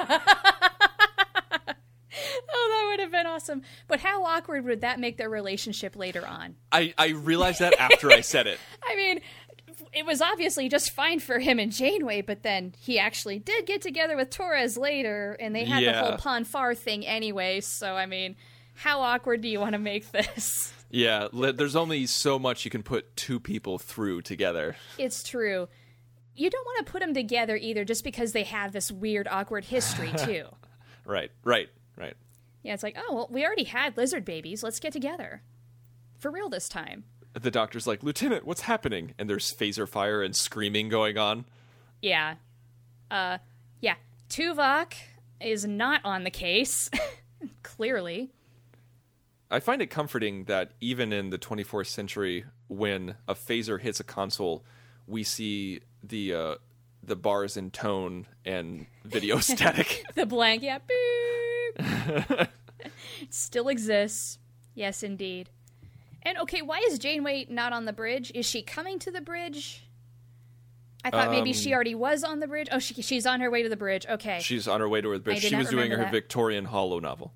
S5: Oh, that would have been awesome. But how awkward would that make their relationship later on?
S2: I, I realized that after I said it.
S5: I mean, it was obviously just fine for him and Janeway, but then he actually did get together with Torres later, and they had
S2: yeah.
S5: the whole Pon farr thing anyway, so I mean, how awkward do you want to make this?
S2: Yeah, there's only so much you can put two people through together.
S5: It's true. You don't want to put them together either just because they have this weird, awkward history, too.
S2: right, right, right.
S5: Yeah, it's like, oh, well, we already had lizard babies. Let's get together. For real this time.
S2: The doctor's like, Lieutenant, what's happening? And there's phaser fire and screaming going on.
S5: Yeah. Uh, yeah. Tuvok is not on the case. Clearly.
S2: I find it comforting that even in the twenty-fourth century, when a phaser hits a console, we see the uh, the bars in tone and video static.
S5: The blank, yeah. Beep. It still exists. Yes, indeed. And, okay, why is Janeway not on the bridge? Is she coming to the bridge? I thought um, maybe she already was on the bridge. Oh, she, she's on her way to the bridge. Okay.
S2: She's on her way to the bridge. She was doing her
S5: that.
S2: Victorian Hollow novel.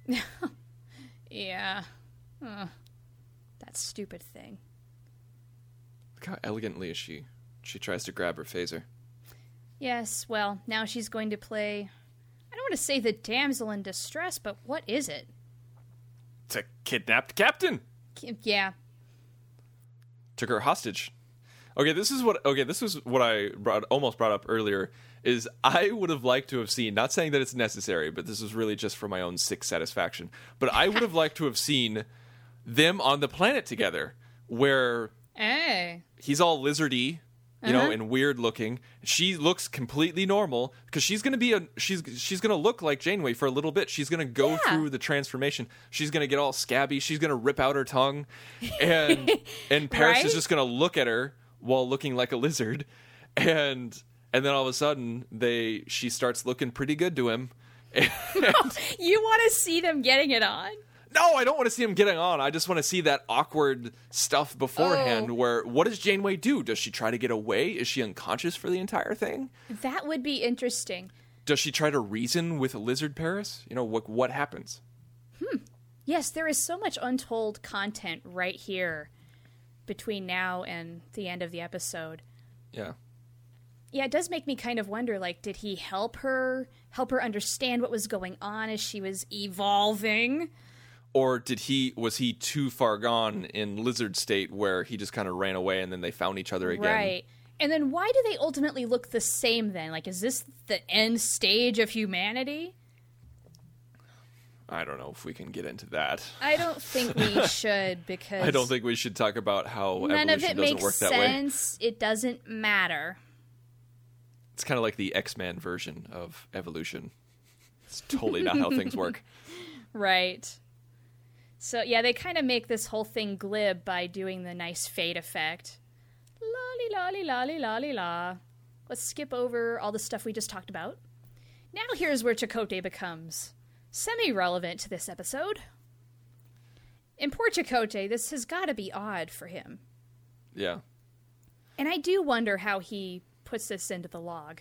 S5: Yeah. Oh, that stupid thing.
S2: Look how elegantly she she tries to grab her phaser.
S5: Yes, well, now she's going to play... I don't want to say the damsel in distress, but what is it?
S2: It's a kidnapped captain.
S5: Yeah.
S2: Took her hostage. Okay, this is what okay, this is what I brought almost brought up earlier is I would have liked to have seen, not saying that it's necessary, but this is really just for my own sick satisfaction, but I would have liked to have seen them on the planet together where
S5: hey.
S2: he's all lizardy, you
S5: uh-huh.
S2: know, and weird looking. She looks completely normal because she's going to be a she's she's going to look like Janeway for a little bit. She's going to go
S5: yeah.
S2: through the transformation. She's going to get all scabby. She's going to rip out her tongue, and and Paris
S5: right?
S2: is just going to look at her while looking like a lizard, and and then all of a sudden they she starts looking pretty good to him. And,
S5: you want to see them getting it on?
S2: No, I don't want to see him getting on. I just want to see that awkward stuff beforehand
S5: oh.
S2: where what does Janeway do? Does she try to get away? Is she unconscious for the entire thing?
S5: That would be interesting.
S2: Does she try to reason with Lizard Paris? You know, what what happens?
S5: Hmm. Yes, there is so much untold content right here between now and the end of the episode.
S2: Yeah.
S5: Yeah, it does make me kind of wonder, like, did he help her, help her understand what was going on as she was evolving?
S2: Or did he was he too far gone in lizard state where he just kind of ran away and then they found each other again?
S5: Right. And then why do they ultimately look the same then? Like, is this the end stage of humanity?
S2: I don't know if we can get into that.
S5: I don't think we should because...
S2: I don't think we should talk about how
S5: none
S2: evolution
S5: of it
S2: doesn't
S5: makes
S2: work that
S5: sense.
S2: way.
S5: It doesn't matter.
S2: It's kind of like the X-Men version of evolution. It's totally not how things work.
S5: Right. So, yeah, they kind of make this whole thing glib by doing the nice fade effect. Lolly, lolly, lolly, lolly, la. Let's skip over all the stuff we just talked about. Now here's where Chakotay becomes semi-relevant to this episode. And poor Chakotay, this has got to be odd for him.
S2: Yeah.
S5: And I do wonder how he puts this into the log.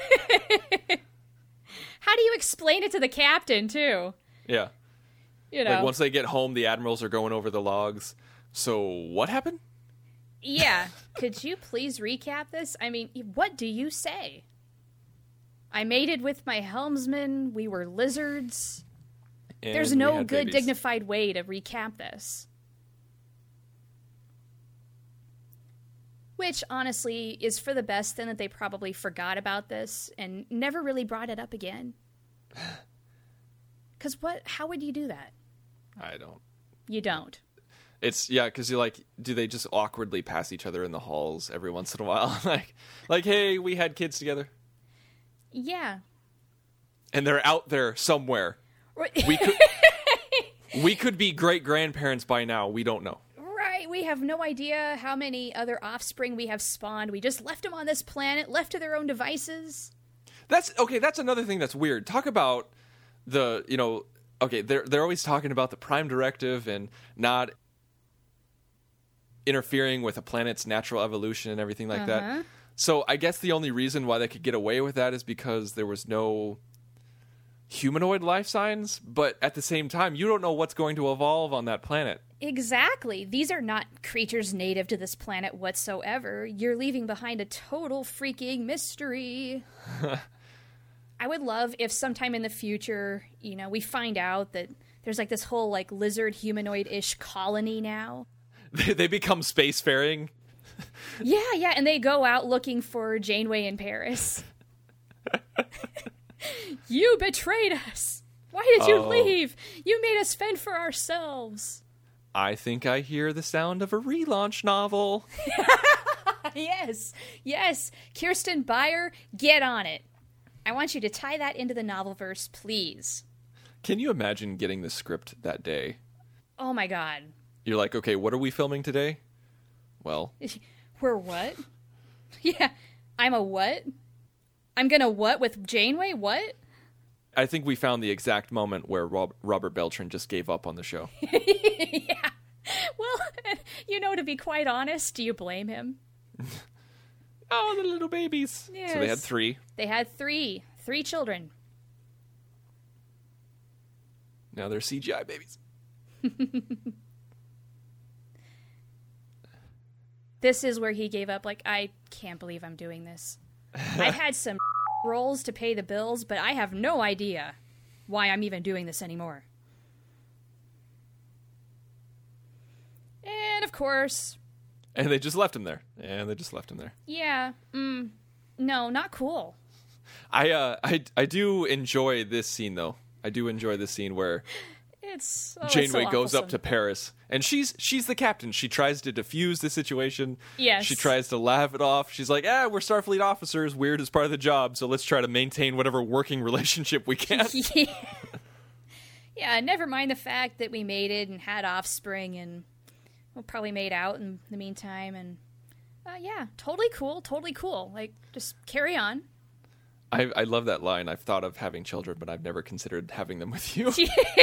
S5: How do you explain it to the captain, too?
S2: Yeah.
S5: You know.
S2: Like, once they get home, the admirals are going over the logs. So, what happened?
S5: Yeah. Could you please recap this? I mean, what do you say? I mated with my helmsman. We were lizards.
S2: And
S5: There's no
S2: good,
S5: babies. dignified way to recap this. Which, honestly, is for the best, then, that they probably forgot about this and never really brought it up again. Because what? How would you do that?
S2: I don't.
S5: You don't.
S2: It's, yeah, because you're like, do they just awkwardly pass each other in the halls every once in a while? like, like, hey, we had kids together.
S5: Yeah.
S2: And they're out there somewhere. We could, we could be great-grandparents by now. We don't know.
S5: Right. We have no idea how many other offspring we have spawned. We just left them on this planet, left to their own devices.
S2: That's, okay, that's another thing that's weird. Talk about the, you know, okay, they're, they're always talking about the Prime Directive and not interfering with a planet's natural evolution and everything like
S5: uh-huh.
S2: that. So I guess the only reason why they could get away with that is because there was no humanoid life signs, but at the same time, you don't know what's going to evolve on that planet.
S5: Exactly. These are not creatures native to this planet whatsoever. You're leaving behind a total freaking mystery. I would love if sometime in the future, you know, we find out that there's like this whole like lizard humanoid-ish colony now.
S2: They become spacefaring.
S5: Yeah, yeah, and they go out looking for Janeway in Paris. You betrayed us. Why did you
S2: Oh.
S5: leave? You made us fend for ourselves.
S2: I think I hear the sound of a relaunch novel.
S5: Yes, yes. Kirsten Beyer, get on it. I want you to tie that into the novelverse, please.
S2: Can you imagine getting the script that day?
S5: Oh my god.
S2: You're like, okay, what are we filming today? Well,
S5: We're what? Yeah, I'm a what? I'm gonna what with Janeway? What?
S2: I think we found the exact moment where Rob- Robert Beltran just gave up on the show.
S5: Yeah. Well, you know, to be quite honest, do you blame him?
S2: Oh, the little babies.
S5: Yes.
S2: So they had three.
S5: They had three. Three children.
S2: Now they're C G I babies.
S5: This is where he gave up. Like, I can't believe I'm doing this. I've had some roles to pay the bills, but I have no idea why I'm even doing this anymore. And of course,
S2: And they just left him there. And they just left him there.
S5: yeah, mm, no, not cool.
S2: I uh I I do enjoy this scene though. I do enjoy this scene where
S5: It's oh, it's
S2: Janeway
S5: so
S2: goes up
S5: awfulsome.
S2: to Paris, and she's she's the captain. She tries to diffuse the situation.
S5: Yes.
S2: She tries to laugh it off. She's like, "Ah, we're Starfleet officers. Weird is part of the job, so let's try to maintain whatever working relationship we can."
S5: yeah. yeah, never mind the fact that we mated and had offspring, and we'll probably made out in the meantime. And uh, yeah, totally cool, totally cool. Like, just carry on.
S2: I, I love that line. I've thought of having children, but I've never considered having them with you.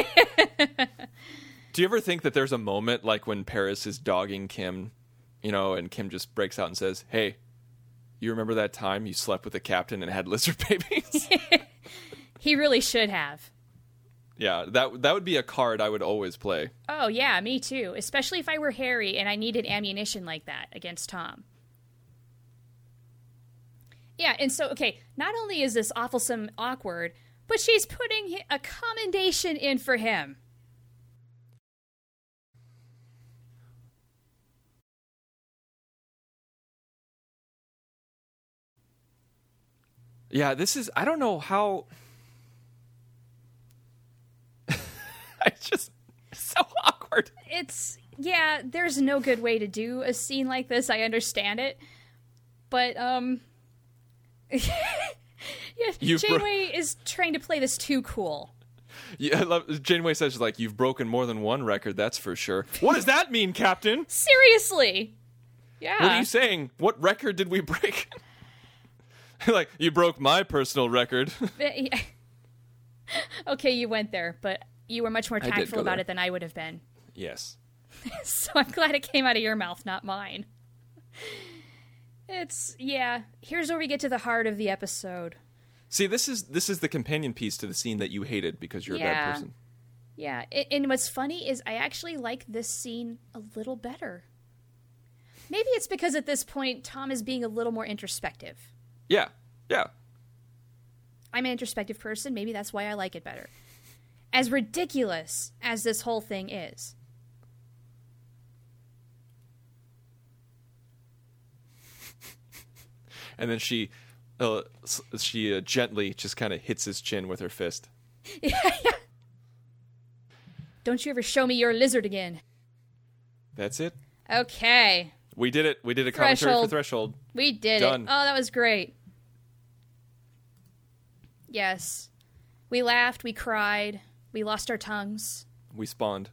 S2: Do you ever think that there's a moment like when Paris is dogging Kim, you know, and Kim just breaks out and says, "Hey, you remember that time you slept with the captain and had lizard babies?"
S5: He really should have.
S2: Yeah, that that would be a card I would always play.
S5: Oh, yeah, me too. Especially if I were Harry and I needed ammunition like that against Tom. Yeah, and so, okay, not only is this awfulsome awkward, but she's putting a commendation in for him.
S2: Yeah, this is, I don't know how, I just, it's so awkward.
S5: It's, yeah, there's no good way to do a scene like this. I understand it. But, um, yeah,
S2: You've bro-
S5: Janeway is trying to play this too cool.
S2: Yeah, I love, Janeway says, like, "You've broken more than one record, that's for sure." What does that mean, Captain?
S5: Seriously. Yeah.
S2: What are you saying? What record did we break? Like, you broke my personal record.
S5: Okay, you went there, but you were much more
S2: I did
S5: tactful
S2: go
S5: about
S2: there.
S5: it than I would have been.
S2: Yes.
S5: So I'm glad it came out of your mouth, not mine. It's, yeah, here's where we get to the heart of the episode.
S2: See, this is this is the companion piece to the scene that you hated because you're a
S5: Yeah.
S2: bad person.
S5: Yeah, a- and what's funny is I actually like this scene a little better. Maybe it's because at this point, Tom is being a little more introspective.
S2: Yeah, yeah.
S5: I'm an introspective person. Maybe that's why I like it better. As ridiculous as this whole thing is.
S2: And then she, uh, s- she uh, gently just kind of hits his chin with her fist.
S5: Don't you ever show me your lizard again.
S2: That's it.
S5: Okay,
S2: We did it. We did a commentary for
S5: Threshold.
S2: Threshold.
S5: we did
S2: Done.
S5: it. Oh, that was great. Yes. We laughed, we cried, we lost our tongues.
S2: We spawned.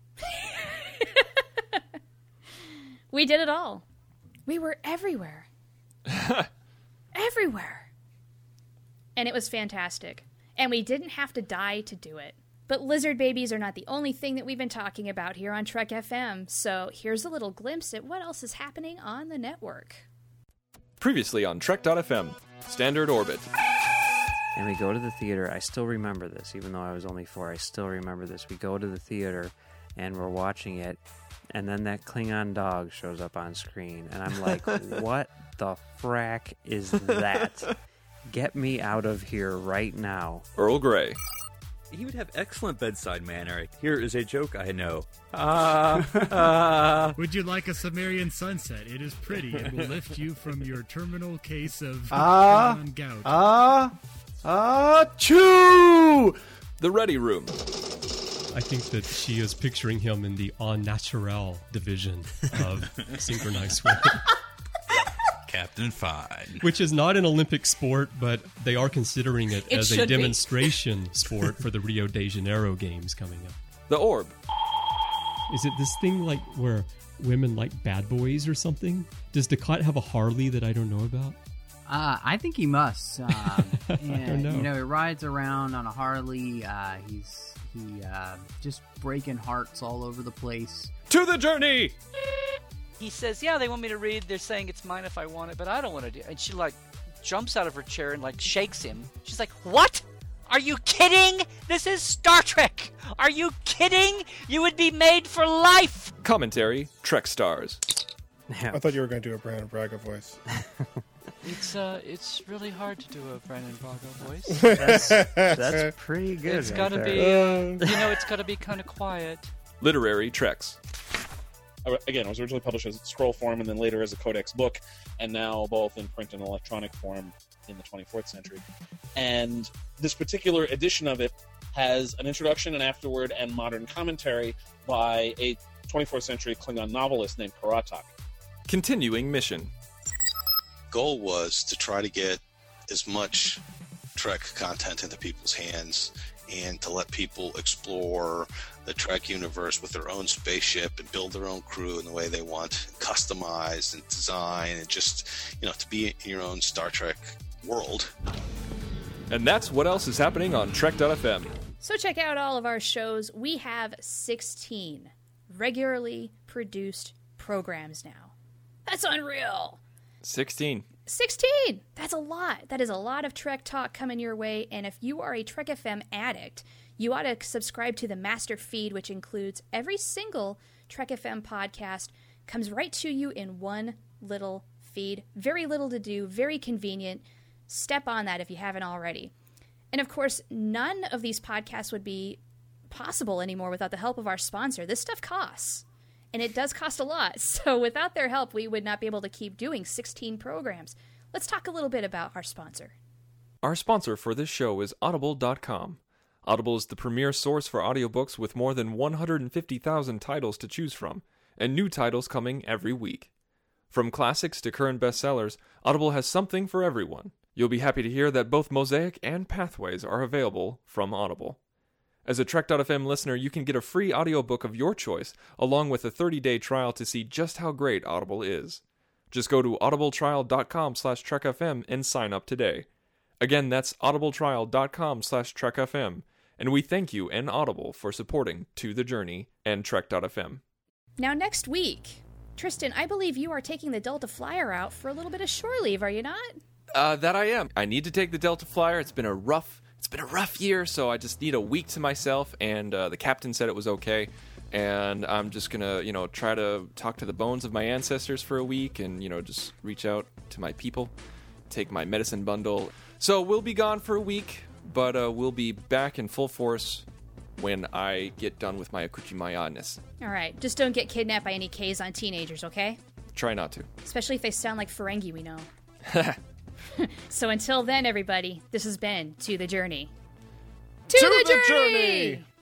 S5: We did it all. We were everywhere. Everywhere. And it was fantastic. And we didn't have to die to do it. But lizard babies are not the only thing that we've been talking about here on Trek F M. So here's a little glimpse at what else is happening on the network.
S2: Previously on Trek dot F M, Standard Orbit.
S6: And we go to the theater. I still remember this, even though I was only four. I still remember this. We go to the theater, and we're watching it, and then that Klingon dog shows up on screen, and I'm like, what the frack is that? Get me out of here right now.
S2: Earl Grey.
S7: He would have excellent bedside manner. Here is a joke I know. Ah, ah.
S8: Would you like a Sumerian sunset? It is pretty. It will lift you from your terminal case of
S9: Ah,
S8: Klingon gout.
S9: Ah, Achoo!
S2: The Ready Room.
S10: I think that she is picturing him in the en naturel division of synchronized swimming.
S11: Captain Fine.
S10: Which is not an Olympic sport, but they are considering it,
S5: It
S10: as a
S5: should be.
S10: demonstration sport for the Rio de Janeiro games coming up.
S2: The Orb.
S10: Is it this thing like where women like bad boys or something? Does Ducat have a Harley that I don't know about?
S12: Uh, I think he must. Um, and,
S10: know.
S12: You know, he rides around on a Harley. Uh, he's he uh, just breaking hearts all over the place.
S2: To the Journey.
S13: He says, yeah, they want me to read. They're saying it's mine if I want it, but I don't want to do it. And she, like, jumps out of her chair and, like, shakes him. She's like, what? Are you kidding? This is Star Trek. Are you kidding? You would be made for life.
S2: Commentary, Trek Stars.
S9: I thought you were going to do a Brandon Braga voice.
S13: It's uh, it's really hard to do a Brandon Braga voice.
S6: That's, that's pretty good.
S13: It's
S6: right
S13: got to
S6: there.
S13: be, uh, you know, it's got to be kind of quiet.
S2: Literary Treks.
S14: Again, it was originally published as scroll form and then later as a codex book, and now both in print and electronic form in the twenty-fourth century. And this particular edition of it has an introduction, an afterword, and modern commentary by a twenty-fourth century Klingon novelist named Karatak.
S2: Continuing Mission.
S15: Goal was to try to get as much Trek content into people's hands and to let people explore the Trek universe with their own spaceship and build their own crew in the way they want, and customize and design, and just, you know, to be in your own Star Trek world.
S2: And that's what else is happening on Trek dot f m.
S5: So check out all of our shows. We have sixteen regularly produced programs now. That's unreal.
S2: sixteen.
S5: sixteen! That's a lot. That is a lot of Trek talk coming your way. And if you are a Trek F M addict, you ought to subscribe to the master feed, which includes every single Trek F M podcast, comes right to you in one little feed. Very little to do, very convenient. Step on that if you haven't already. And of course, none of these podcasts would be possible anymore without the help of our sponsor. This stuff costs. And it does cost a lot. So without their help, we would not be able to keep doing sixteen programs. Let's talk a little bit about our sponsor.
S2: Our sponsor for this show is Audible dot com. Audible is the premier source for audiobooks with more than one hundred fifty thousand titles to choose from, and new titles coming every week. From classics to current bestsellers, Audible has something for everyone. You'll be happy to hear that both Mosaic and Pathways are available from Audible. As a Trek dot f m listener, you can get a free audiobook of your choice, along with a thirty-day trial to see just how great Audible is. Just go to audibletrial.com slash trekfm and sign up today. Again, that's audibletrial.com slash trekfm. And we thank you and Audible for supporting To The Journey and Trek dot f m.
S5: Now next week, Tristan, I believe you are taking the Delta Flyer out for a little bit of shore leave, are you not?
S2: Uh, that I am. I need to take the Delta Flyer. It's been a rough... It's been a rough year, so I just need a week to myself, and uh, the captain said it was okay, and I'm just gonna, you know, try to talk to the bones of my ancestors for a week, and, you know, just reach out to my people, take my medicine bundle. So we'll be gone for a week, but uh, we'll be back in full force when I get done with my Akuchimaya-ness.
S5: All right, just don't get kidnapped by any Kazon teenagers, okay?
S2: Try not to.
S5: Especially if they sound like Ferengi we know. So until then, everybody, this has been To The Journey.
S9: To, to the, the journey! journey!